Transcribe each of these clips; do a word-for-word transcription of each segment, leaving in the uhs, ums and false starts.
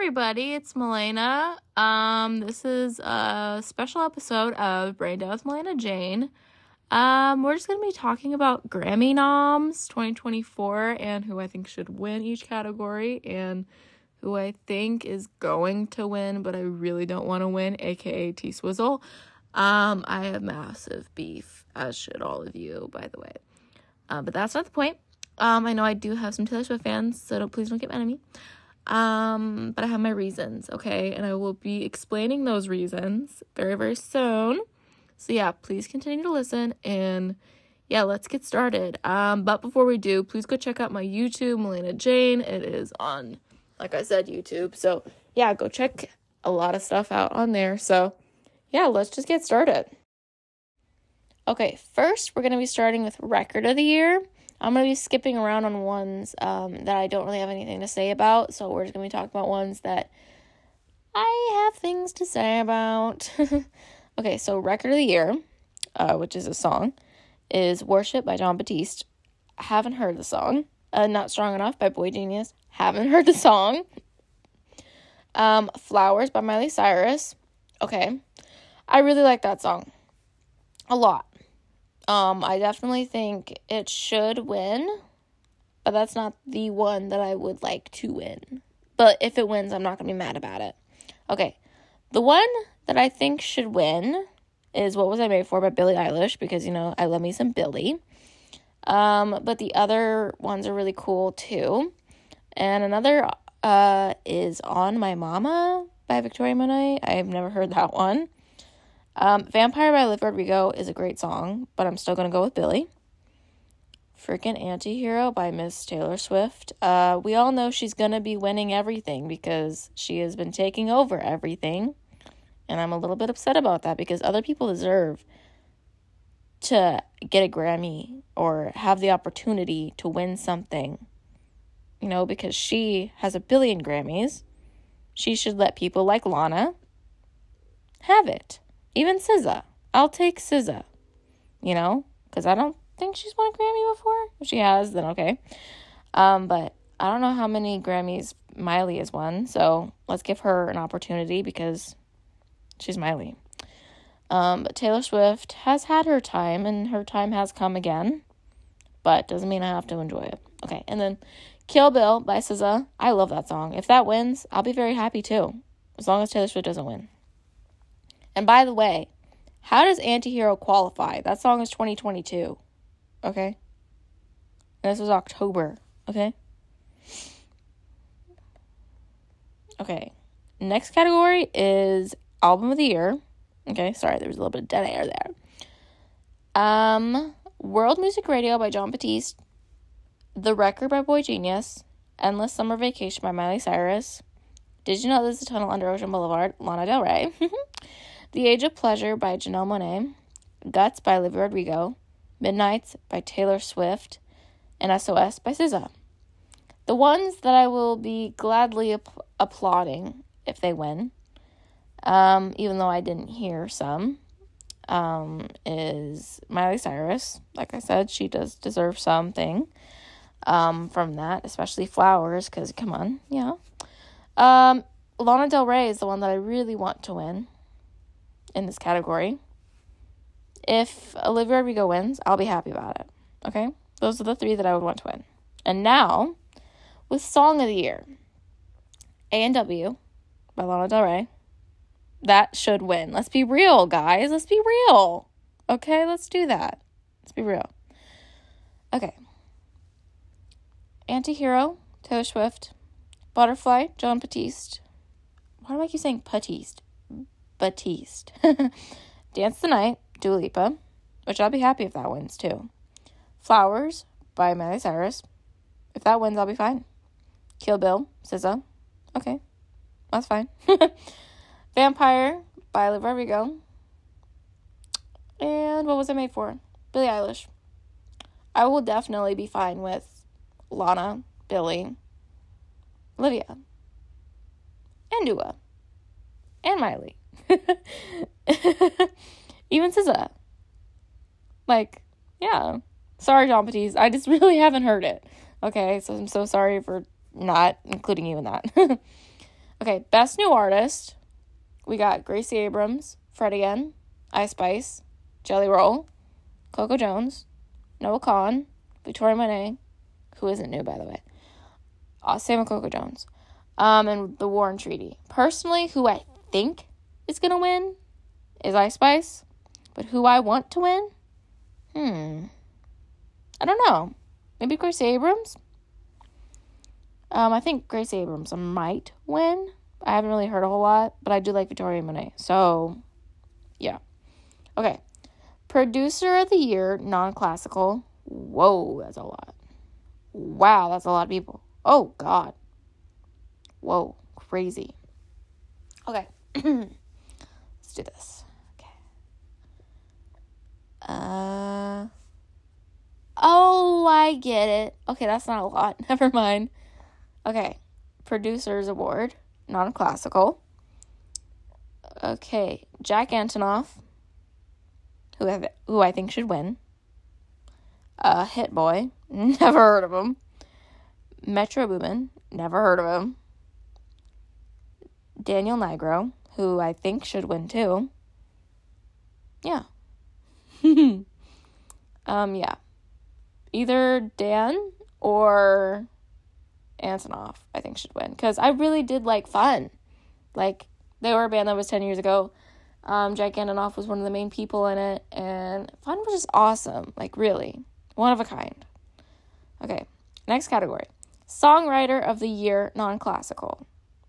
everybody, it's Milena. Um, this is a special episode of Brain Dead with Milena Jane. Um, we're just going to be talking about Grammy noms twenty twenty-four and who I think should win each category and who I think is going to win, but I really don't want to win, aka T-Swizzle. Um, I have massive beef, as should all of you, by the way. Uh, but that's not the point. Um, I know I do have some Taylor Swift fans, so don't, please don't get mad at me. Um, but I have my reasons, okay? And I will be explaining those reasons very, very soon. So yeah, please continue to listen, and yeah, let's get started. Um, but before we do, please go check out my YouTube, Milena Jane. It is on, like I said, YouTube. So yeah, go check a lot of stuff out on there. So yeah, let's just get started. Okay, first we're going to be starting with Record of the Year. I'm going to be skipping around on ones um, that I don't really have anything to say about, so we're just going to be talking about ones that I have things to say about. Okay, so Record of the Year, uh, which is a song, is Worship by Jon Batiste. Haven't heard the song. Uh, Not Strong Enough by boygenius. Haven't heard the song. Um, Flowers by Miley Cyrus. Okay, I really like that song a lot. Um, I definitely think it should win, but that's not the one that I would like to win. But if it wins, I'm not going to be mad about it. Okay, the one that I think should win is What Was I Made For by Billie Eilish, because, you know, I love me some Billie. Um, but the other ones are really cool, too. And another uh, is On My Mama by Victoria Monet. I've never heard that one. Um, Vampire by Olivia Rodrigo is a great song, but I'm still going to go with Billie. Freaking Antihero by Miss Taylor Swift. Uh, we all know she's going to be winning everything because she has been taking over everything. And I'm a little bit upset about that because other people deserve to get a Grammy or have the opportunity to win something. You know, because she has a billion Grammys. She should let people like Lana have it. Even S Z A. I'll take S Z A. You know? Because I don't think she's won a Grammy before. If she has, then okay. Um, but I don't know how many Grammys Miley has won. So let's give her an opportunity because she's Miley. Um, but Taylor Swift has had her time. And her time has come again. But doesn't mean I have to enjoy it. Okay. And then Kill Bill by S Z A. I love that song. If that wins, I'll be very happy too. As long as Taylor Swift doesn't win. And by the way, how does Antihero qualify? That song is twenty twenty-two, okay? And this was October, okay? Okay, next category is Album of the Year. Okay, sorry, there was a little bit of dead air there. Um, World Music Radio by Jon Batiste. The Record by boygenius. Endless Summer Vacation by Miley Cyrus. Did You Know There's a Tunnel Under Ocean Boulevard? Lana Del Rey. The Age of Pleasure by Janelle Monáe, Guts by Olivia Rodrigo, Midnights by Taylor Swift, and S O S by S Z A. The ones that I will be gladly app- applauding if they win, um, even though I didn't hear some, um, is Miley Cyrus. Like I said, she does deserve something um, from that, especially Flowers, because, come on, yeah. Um, Lana Del Rey is the one that I really want to win in this category. If Olivia Rodrigo wins, I'll be happy about it. Okay? Those are the three that I would want to win. And now, with Song of the Year. A and W by Lana Del Rey. That should win. Let's be real, guys. Let's be real. Okay? Let's do that. Let's be real. Okay. Antihero, Taylor Swift. Butterfly, Jon Batiste. Why do I keep saying Batiste? Batiste. Dance the Night, Dua Lipa, which I'll be happy if that wins too. Flowers by Miley Cyrus. If that wins, I'll be fine. Kill Bill, S Z A. Okay, that's fine. Vampire by Olivia Rodrigo. And What Was I Made For? Billie Eilish. I will definitely be fine with Lana, Billie, Olivia, and Dua, and Miley. Even S Z A. Like, yeah. Sorry, Jon Batiste. I just really haven't heard it. Okay, so I'm so sorry for not including you in that. Okay, best new artist. We got Gracie Abrams, Fred again, Ice Spice, Jelly Roll, Coco Jones, Noah Kahan, Victoria Monet, who isn't new, by the way. Uh, same with Coco Jones. Um, and the War and Treaty. Personally, who I think is going to win is Ice Spice. But who I want to win? Hmm. I don't know. Maybe Gracie Abrams? Um, I think Gracie Abrams might win. I haven't really heard a whole lot, but I do like Victoria Monet. So, yeah. Okay. Producer of the Year, non-classical. Whoa, that's a lot. Wow, that's a lot of people. Oh, God. Whoa, crazy. Okay. Let's do this. Okay. Uh. Oh, I get it. Okay, that's not a lot. Never mind. Okay. Producers Award, non-classical. Okay. Jack Antonoff, who I, who I think should win. Uh, Hit Boy, never heard of him. Metro Boomin, never heard of him. Daniel Nigro, who I think should win too. Yeah. um, yeah. Either Dan or Antonoff, I think, should win. Because I really did like Fun. Like, they were a band that was ten years ago. Um, Jack Antonoff was one of the main people in it. And Fun was just awesome. Like, really. One of a kind. Okay. Next category. Songwriter of the Year, non-classical.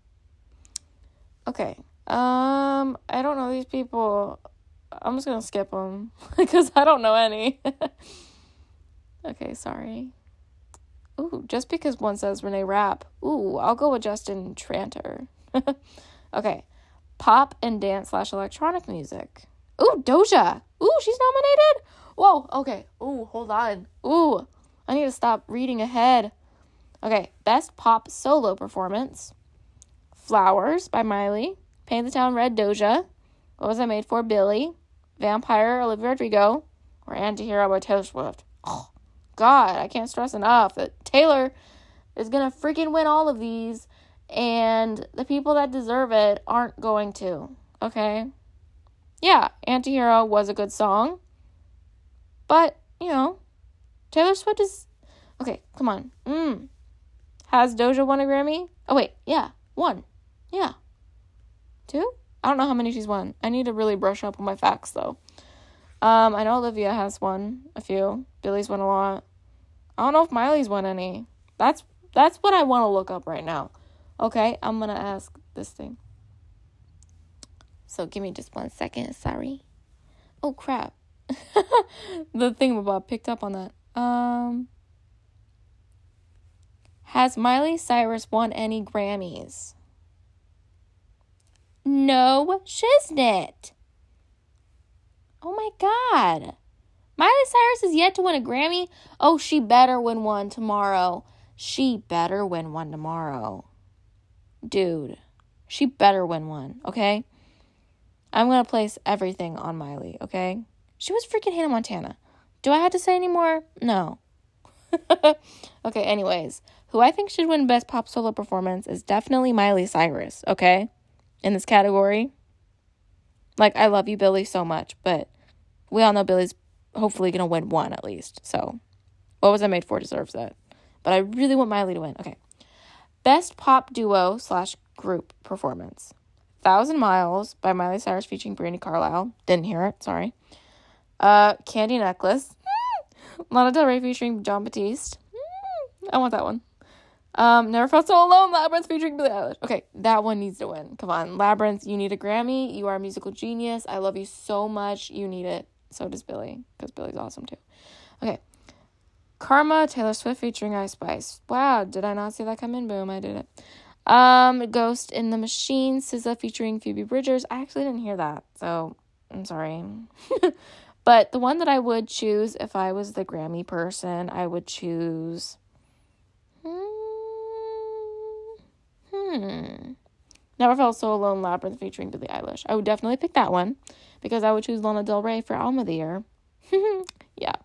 Okay. Um, I don't know these people. I'm just going to skip them. Because I don't know any. Okay, sorry. Ooh, just because one says Renee Rapp. Ooh, I'll go with Justin Tranter. Okay. Pop and dance slash electronic music. Ooh, Doja. Ooh, she's nominated? Whoa, okay. Ooh, hold on. Ooh, I need to stop reading ahead. Okay, best pop solo performance. Flowers by Miley. Paint the Town Red, Doja. What Was I Made For, Billy. Vampire, Olivia Rodrigo. Or Antihero by Taylor Swift. Oh, God, I can't stress enough that Taylor is going to freaking win all of these, and the people that deserve it aren't going to, okay? Yeah, Antihero was a good song, but, you know, Taylor Swift is... Okay, come on. Mm. Has Doja won a Grammy? Oh, wait, yeah, one. Yeah. Two? I don't know how many she's won. I need to really brush up on my facts, though. Um, I know Olivia has won a few. Billy's won a lot. I don't know if Miley's won any. That's that's what I want to look up right now. Okay, I'm going to ask this thing. So give me just one second. Sorry. Oh, crap. The thingamabob picked up on that. Um, has Miley Cyrus won any Grammys? No shiznit. Oh my God. Miley Cyrus is yet to win a Grammy? Oh, she better win one tomorrow. She better win one tomorrow. Dude, she better win one, okay? I'm going to place everything on Miley, okay? She was freaking Hannah Montana. Do I have to say any more? No. Okay, anyways. Who I think should win Best Pop Solo Performance is definitely Miley Cyrus, okay? In this category. Like, I love you, Billy, so much, but we all know Billy's hopefully going to win one at least. So, What Was I Made For deserves that. But I really want Miley to win. Okay. Best pop duo slash group performance. Thousand Miles by Miley Cyrus featuring Brandi Carlile. Didn't hear it. Sorry. Uh, Candy Necklace. Lana Del Rey featuring Jon Batiste. I want that one. Um, Never Felt So Alone, Labyrinth featuring Billie Eilish. Okay, that one needs to win. Come on, Labyrinth, you need a Grammy. You are a musical genius. I love you so much. You need it. So does Billie, because Billie's awesome too. Okay. Karma, Taylor Swift featuring Ice Spice. Wow, did I not see that come in? Boom, I did it. Um, Ghost in the Machine, S Z A featuring Phoebe Bridgers. I actually didn't hear that, so I'm sorry. But the one that I would choose if I was the Grammy person, I would choose... Hmm. Never Felt So Alone, Labyrinth featuring Billie Eilish. I would definitely pick that one because I would choose Lana Del Rey for Album of the Year. Yeah.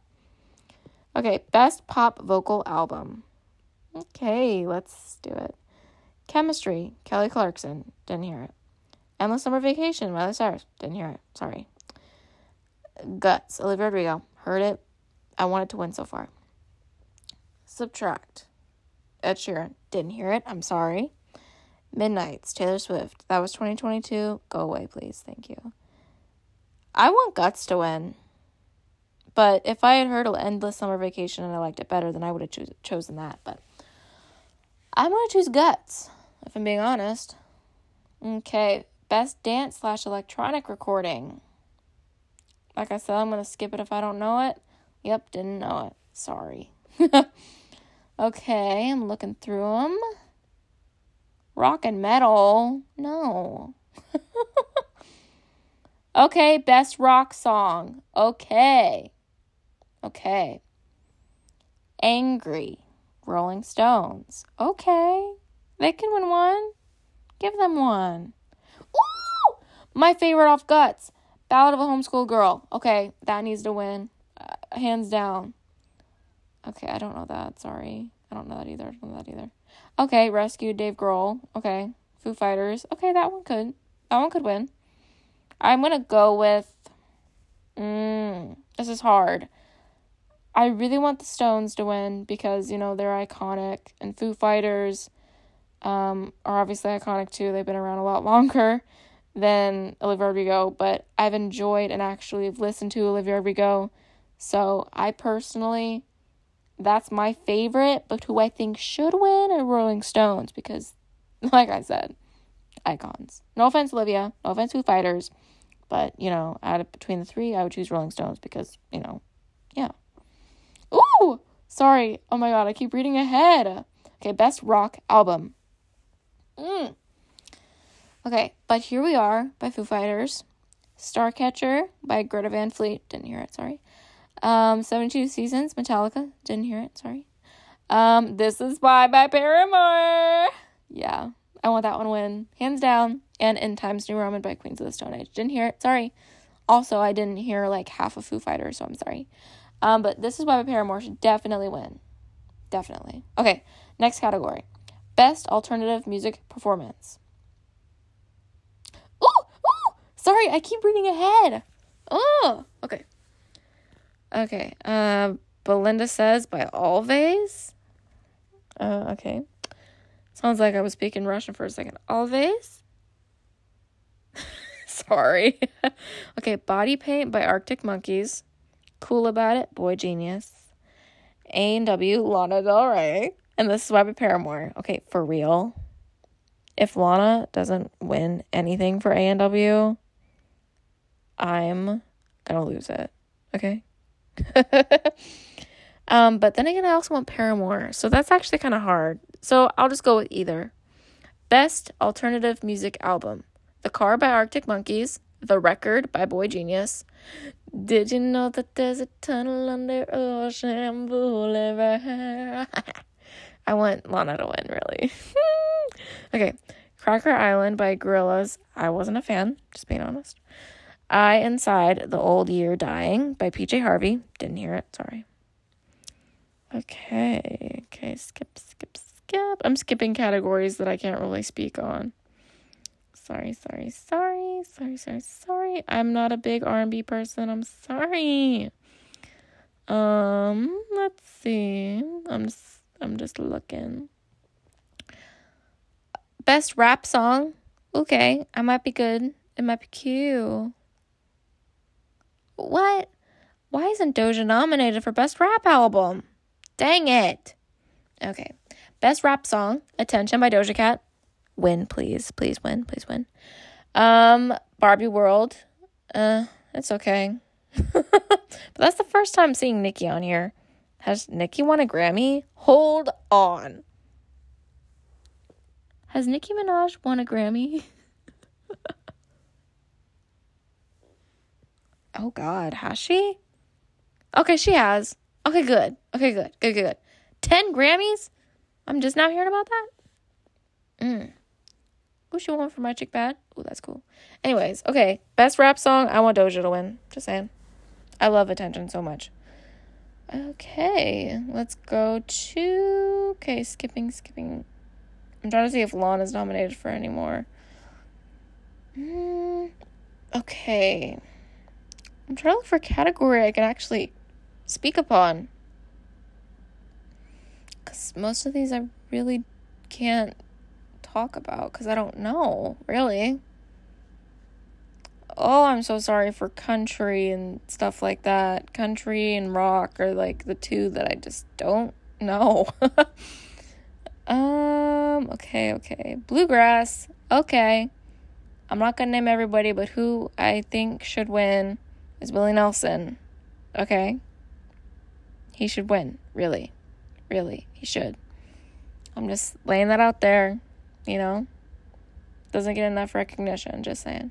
Okay, Best Pop Vocal Album. Okay, let's do it. Chemistry, Kelly Clarkson. Didn't hear it. Endless Summer Vacation, Miley Cyrus. Didn't hear it. Sorry. Guts, Olivia Rodrigo. Heard it. I want it to win so far. Subtract, Ed Sheeran. Didn't hear it. I'm sorry. Midnights, Taylor Swift. That was twenty twenty-two. Go away, please. Thank you. I want Guts to win. But if I had heard Endless Summer Vacation and I liked it better, then I would have cho- chosen that. But I'm going to choose Guts, if I'm being honest. Okay. Best dance slash electronic recording. Like I said, I'm going to skip it if I don't know it. Yep, didn't know it. Sorry. Okay, I'm looking through them. Rock and metal. No. Okay, best rock song. Okay. Okay. Angry. Rolling Stones. Okay. They can win one. Give them one. Ooh! My favorite off Guts. Ballad of a Homeschool Girl. Okay, that needs to win. Uh, hands down. Okay, I don't know that. Sorry. I don't know that either. I don't know that either. Okay, Rescue, Dave Grohl. Okay. Foo Fighters. Okay, that one could. That one could win. I'm going to go with... Mm, this is hard. I really want the Stones to win because, you know, they're iconic. And Foo Fighters um, are obviously iconic too. They've been around a lot longer than Olivia Rodrigo. But I've enjoyed and actually listened to Olivia Rodrigo. So I personally... That's my favorite, but who I think should win are Rolling Stones because, like I said, icons. No offense, Olivia. No offense, Foo Fighters. But, you know, out of between the three, I would choose Rolling Stones because, you know, yeah. Ooh! Sorry. Oh my god, I keep reading ahead. Okay, best rock album. Mm. Okay, but Here We Are by Foo Fighters. Starcatcher by Greta Van Fleet. Didn't hear it, sorry. Um, seventy-two Seasons, Metallica. Didn't hear it, sorry. Um, This Is Why by Paramore. Yeah, I want that one to win. Hands down. And In Times New Roman by Queens of the Stone Age. Didn't hear it, sorry. Also, I didn't hear, like, half of Foo Fighters, so I'm sorry. Um, but This Is Why by Paramore should definitely win. Definitely. Okay, next category. Best Alternative Music Performance. Ooh! Ooh! Sorry, I keep reading ahead. Oh! Okay. Okay, uh, Belinda Says by Alves. Uh, okay. Sounds like I was speaking Russian for a second. Alves? Sorry. Okay, Body Paint by Arctic Monkeys. Cool About It, Boy Genius. A and W, Lana Del Rey. And This Is Why by Paramore. Okay, for real. If Lana doesn't win anything for A and W, I'm gonna lose it. Okay? um, but then again, I also want Paramore, so that's actually kind of hard. So I'll just go with either. Best Alternative Music Album. The Car by Arctic Monkeys. The Record by Boy Genius. Did you know that there's a tunnel under Ocean Boulevard? I want Lana to win, really. Okay. Cracker Island by Gorillaz. I wasn't a fan, just being honest. I Inside the Old Year Dying by P J Harvey. Didn't hear it, sorry. Okay, okay, skip, skip, skip. I'm skipping categories that I can't really speak on. Sorry, sorry, sorry, sorry, sorry, sorry. I'm not a big R and B person, I'm sorry. Um, let's see. I'm just, I'm just looking. Best rap song. Okay, I might be good. It might be cute. What? Why isn't Doja nominated for Best Rap Album? Dang it. Okay. Best Rap Song, Attention by Doja Cat. Win, please. Please win. Please win. Um, Barbie World. Uh, it's okay. But that's the first time seeing Nicki on here. Has Nicki won a Grammy? Hold on. Has Nicki Minaj won a Grammy? Oh, God. Has she? Okay, she has. Okay, good. Okay, good. Good, good, good. Ten Grammys? I'm just now hearing about that? Mm. Ooh, she won for My Chick Bad? Ooh, that's cool. Anyways, okay. Best rap song, I want Doja to win. Just saying. I love Attention so much. Okay, let's go to... Okay, skipping, skipping. I'm trying to see if Lana's nominated for any more. Mm, okay. I'm trying to look for a category I can actually speak upon. Because most of these I really can't talk about because I don't know, really. Oh, I'm so sorry for country and stuff like that. Country and rock are like the two that I just don't know. um, okay, okay. Bluegrass, okay. I'm not gonna name everybody, but who I think should win is Willie Nelson. Okay? He should win, really. Really, he should. I'm just laying that out there, you know? Doesn't get enough recognition, just saying.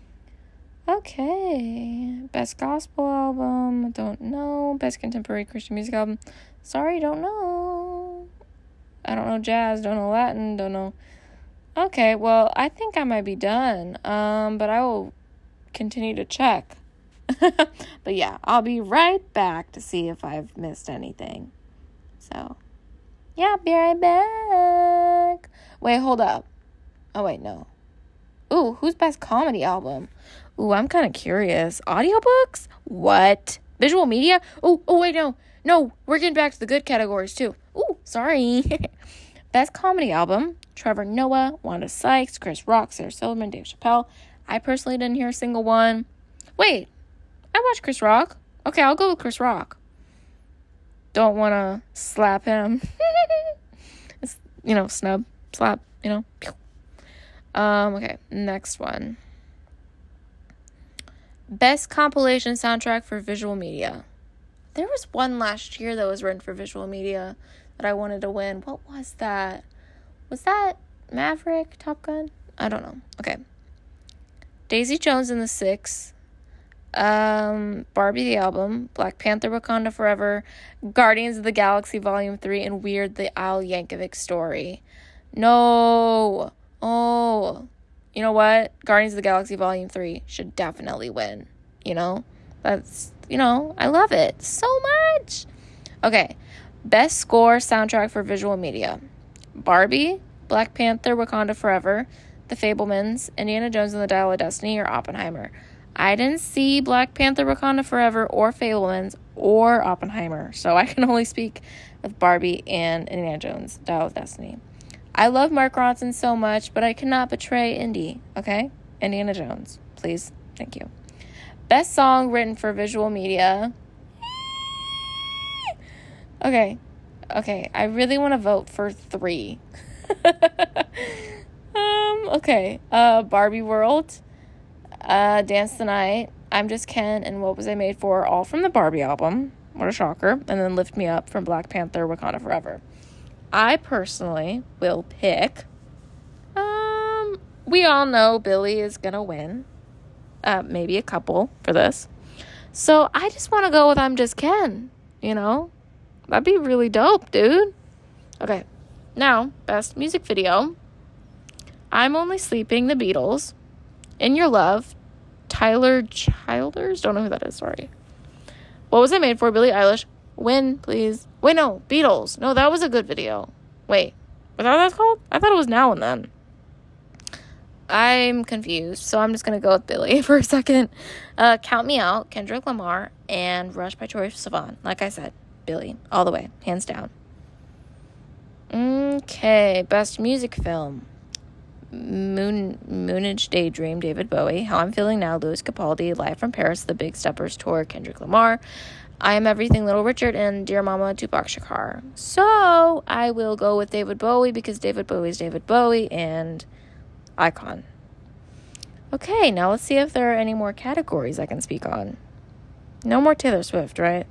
Okay, best gospel album, I don't know. Best contemporary Christian music album, sorry, don't know. I don't know jazz, don't know Latin, don't know. Okay, well, I think I might be done, um, but I will continue to check. But yeah, I'll be right back to see if I've missed anything. So, yeah, be right back. Wait, hold up. Oh, wait, no. Ooh, who's best comedy album? Ooh, I'm kind of curious. Audiobooks? What? Visual media? Oh, oh, wait, no. No, we're getting back to the good categories, too. Ooh, sorry. Best comedy album, Trevor Noah, Wanda Sykes, Chris Rock, Sarah Silverman, Dave Chappelle. I personally didn't hear a single one. Wait, I watched Chris Rock. Okay, I'll go with Chris Rock. Don't want to slap him. It's, you know, snub, slap, you know. Um, okay, next one. Best compilation soundtrack for visual media. There was one last year that was written for visual media that I wanted to win. What was that? Was that Maverick, Top Gun? I don't know. Okay. Daisy Jones and the Six. Um, Barbie the album. Black Panther, Wakanda Forever. Guardians of the Galaxy Volume three. And Weird, the Al Yankovic Story. No. Oh. You know what? Guardians of the Galaxy Volume three should definitely win. You know? That's, you know, I love it so much. Okay. Best score soundtrack for visual media. Barbie, Black Panther, Wakanda Forever, The Fabelmans, Indiana Jones and the Dial of Destiny, or Oppenheimer. I didn't see Black Panther, Wakanda Forever, or Fabelmans, or Oppenheimer, so I can only speak of Barbie and Indiana Jones, Dial of Destiny. I love Mark Ronson so much, but I cannot betray Indy, okay? Indiana Jones, please. Thank you. Best song written for visual media. Okay. Okay, I really want to vote for three. um, okay. Uh, Barbie World, uh, Dance the Night, I'm Just Ken, and What Was I Made For, all from the Barbie album. What a shocker. And then Lift Me Up from Black Panther, Wakanda Forever. I personally will pick, um, we all know Billy is gonna win. Uh, maybe a couple for this. So I just want to go with I'm Just Ken, you know? That'd be really dope, dude. Okay, now, best music video. I'm Only Sleeping, The Beatles. In Your Love, Tyler Childers. Don't know who that is, sorry. What Was I Made For, Billie Eilish. Win, please. Wait, no, Beatles. No, that was a good video. Wait, was that what that's called? I thought it was Now and Then. I'm confused, so I'm just going to go with Billy for a second. Uh, Count Me Out, Kendrick Lamar, and Rush by Troye Sivan. Like I said, Billy, all the way, hands down. Okay, best music film. Moon Moonage Daydream, David Bowie. How I'm Feeling Now, Louis Capaldi. Live from Paris, The Big Steppers Tour, Kendrick Lamar. I Am Everything, Little Richard, and Dear Mama, Tupac Shakur. So, I will go with David Bowie because David Bowie is David Bowie and icon. Okay, now let's see if there are any more categories I can speak on. No more Taylor Swift, right?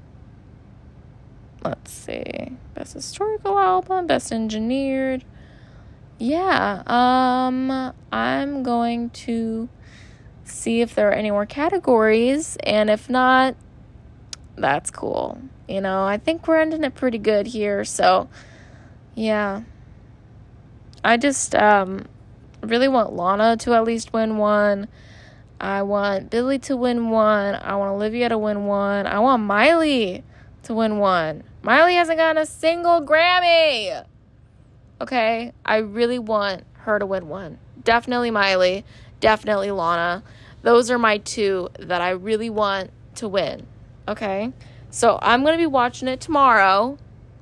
Let's see. Best historical album, best engineered. Yeah, um, I'm going to see if there are any more categories, and if not, that's cool. You know, I think we're ending it pretty good here, so, yeah. I just, um, really want Lana to at least win one. I want Billy to win one. I want Olivia to win one. I want Miley to win one. Miley hasn't gotten a single Grammy. okay? I really want her to win one. Definitely Miley. Definitely Lana. Those are my two that I really want to win, okay? So I'm going to be watching it tomorrow,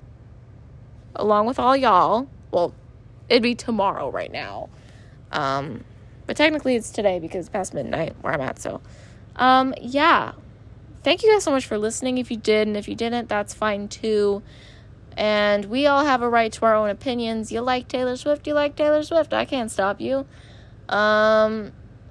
along with all y'all. Well, it'd be tomorrow right now. Um, but technically it's today because it's past midnight where I'm at, so. Um, yeah. Thank you guys so much for listening. If you did, and if you didn't, that's fine too. And we all have a right to our own opinions. You like Taylor Swift, you like Taylor Swift. I can't stop you. Um,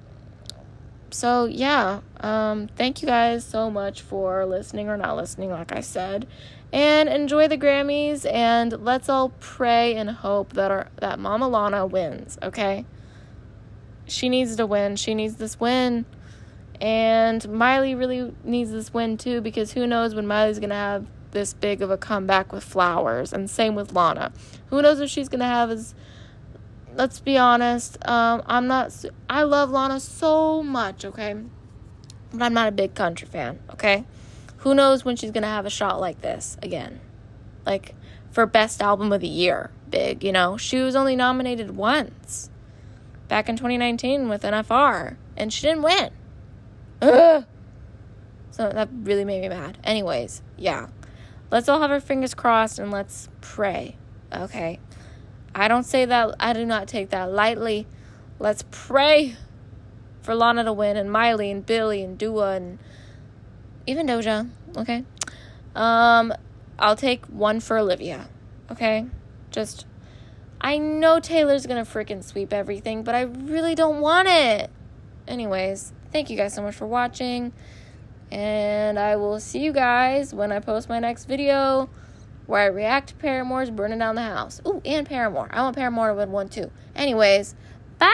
so, yeah. Um, thank you guys so much for listening or not listening, like I said. And enjoy the Grammys, and let's all pray and hope that our that Mama Lana wins, okay? She needs to win. She needs this win. And Miley really needs this win too, because who knows when Miley's going to have this big of a comeback with Flowers, and same with Lana. Who knows if she's going to have as, let's be honest, um, I'm not, I love Lana so much, okay? But I'm not a big country fan, okay? Who knows when she's going to have a shot like this again? Like, for Best Album of the Year, big, you know? She was only nominated once, back in twenty nineteen with N F R, and she didn't win. Ugh. So that really made me mad. Anyways, yeah. Let's all have our fingers crossed and let's pray. Okay? I don't say that, I do not take that lightly. Let's pray for Lana to win, and Miley and Billie and Dua and even Doja. Okay? Um, I'll take one for Olivia. Okay? Just, I know Taylor's gonna freaking sweep everything, but I really don't want it. Anyways, thank you guys so much for watching, and I will see you guys when I post my next video where I react to Paramore's Burning Down the House. Ooh, and Paramore. I want Paramore to win one too. Anyways, bye!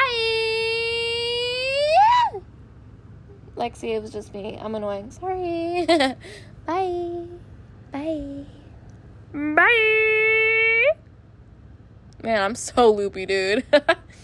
Lexi, it was just me. I'm annoying. Sorry. Bye. Bye. Bye! Man, I'm so loopy, dude.